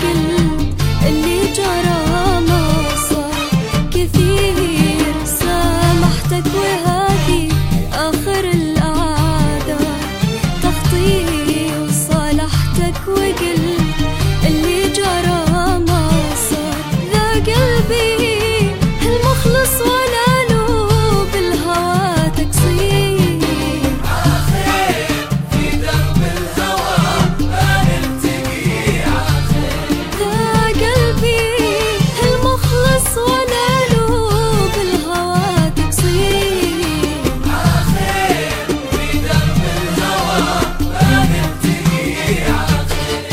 وقلت اللي جرى ما صار كثير، سامحتك وهذه آخر الأعذار. تخطي وصالحتك وقلت اللي جرى ما صار. ذا قلبي المخلص ولا له بالهوى تقصير. عخير في درب الهوى ما نلتقي عخير. ذا قلبي المخلص ولا له بالهوى تقصير. عخير في درب الهوى ما نلتقي عخير.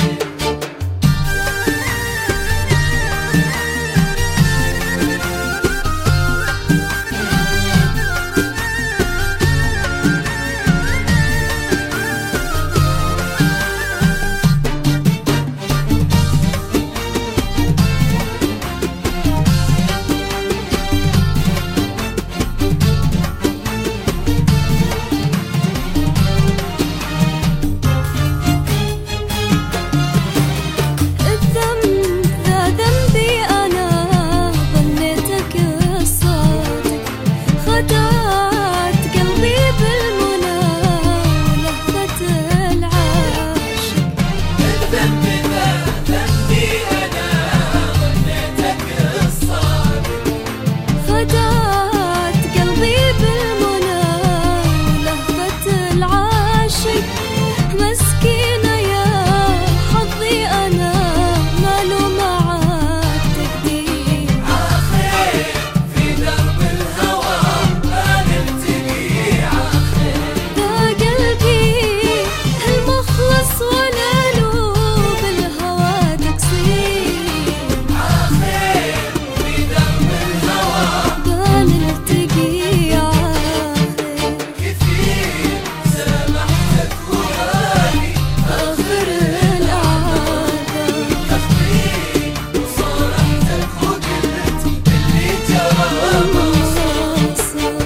مسكينة يا حظي أنا ماله معاك تقدير. عخير في درب الهوى ما نلتقي عخير. ذا قلبي المخلص ولا له بالهوى تقصير. عخير في درب الهوى ما نلتقي عخير. كثير سامحتك وهذه آخر الأعذار. تخطي وصالحتك وقلت اللي جرى ما ما صار.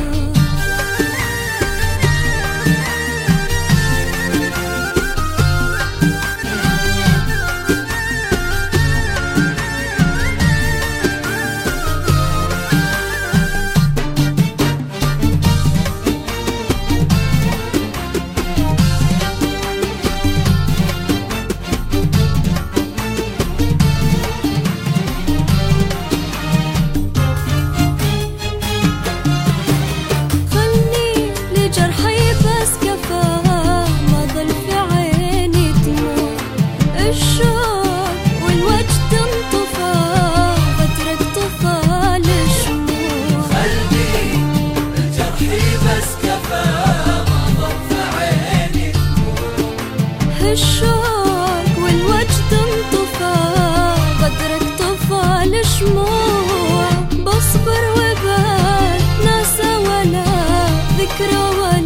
خلني لجرحي بس كفاه، ما ظل في عيني دموع. الشوق والوجد انطفى، غدرك طفى الشموع. قلبي الجرح بس كفى ما ضل في عيني دموع. الشوق والوجد انطفى، غدرك طفى الشموع. بصبر وبال ناسى ولا ذكرى ولا